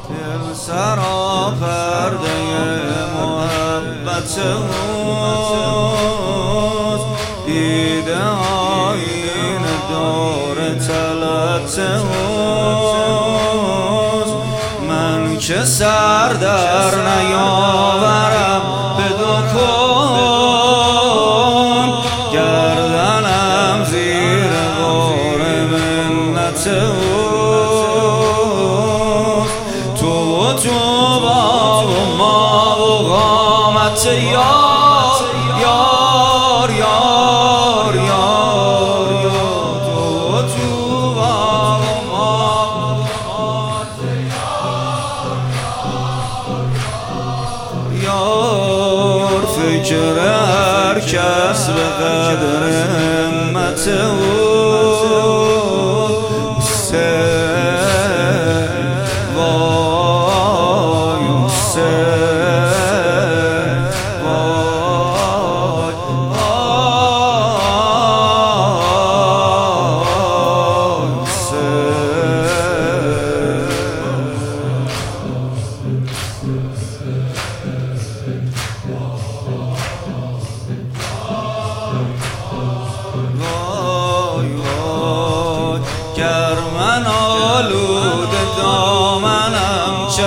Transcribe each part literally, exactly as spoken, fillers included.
دل سرا پرده محبت اوست، دیده آیین دور طلعت اوست. من که سر در نیاورم به دو کن، گردنم زیر بار منت اوست. تو و تو با و ما و قامت یار یار یار یار یار. تو و تو با و ما و قامت یار یار. فکر هر کس به قدر همت اوست. وای سه وای وای سه. وای وای گر من آلوده دامنم چه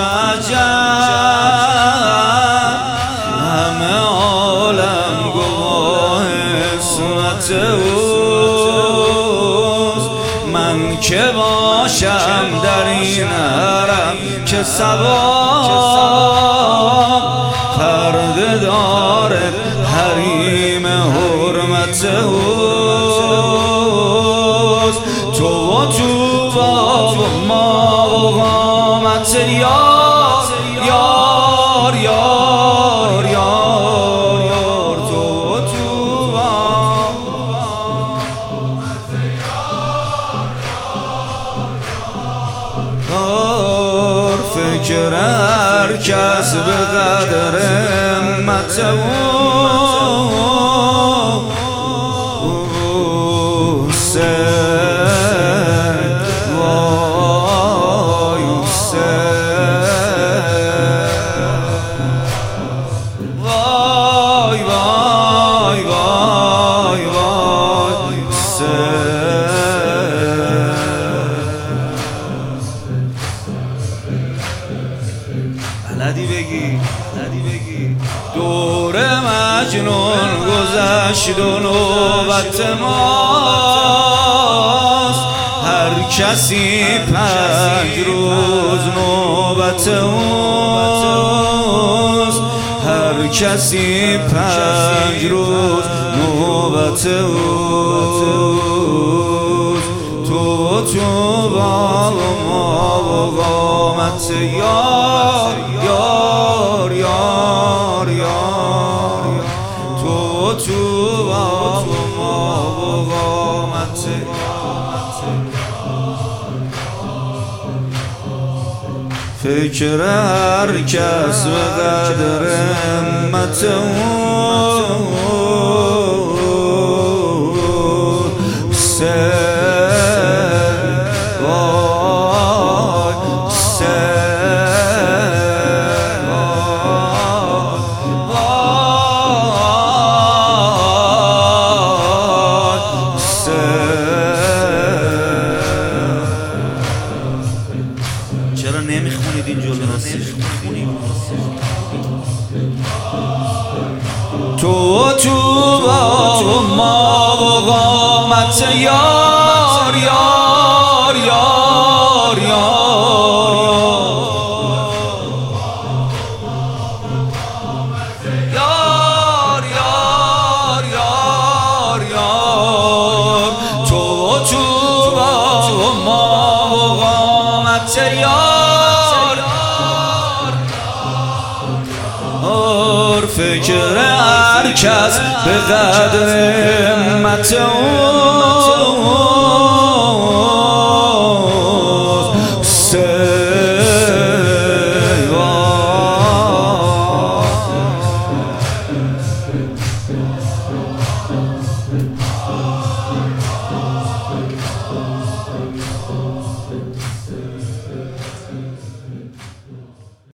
عجب، همه عالم گواه عصمت اوست. من که باشم در این حرم که ثواب، پرده دار حریم حرمت اوست. تو و تو با و ما و قامت یار یار یار یار یار. تو و تو با یار. فکر هر کس به قدر همت اوست. وای سه وای وای وای وای سه. بلدی بگی بلدی بگی. دور مجنون گذشت و نوبت ماست. هر کسی پنج روز نوبت اوست. هر کسی پنج روز نوبت اوست. تو و تو با و ما و قامت یار یار یار یار. تو و تو با و ما و قامت فکر هر کس به قدر همت اوست. وای سه وای سه. چرا نمیخونید این جلو نصیح؟ تو و تو با و ما و قامت یار یار یار یار یار یار یار یار. تو و تو با و ما و قامت یار. فکر هر کس به قدر همت او